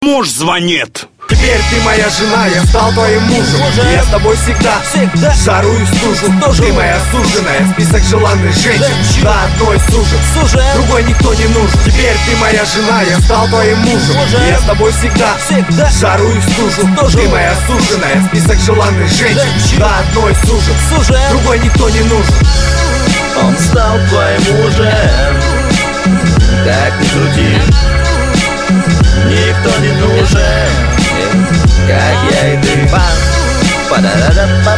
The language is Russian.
Муж звонит. Теперь ты моя жена, я стал твоим мужем. Я с тобой всегда, жару и стужу. Ты моя суженая, список желанных женщин. Да, одной сужен, другой никто не нужен. Теперь ты моя жена, я стал твоим мужем. Я с тобой всегда, жару и стужу. Ты моя суженая, список желанных женщин. Да, одной сужен, другой никто не нужен. Он стал твоим мужем. Как ни крути, никто не нужен, как я и ты.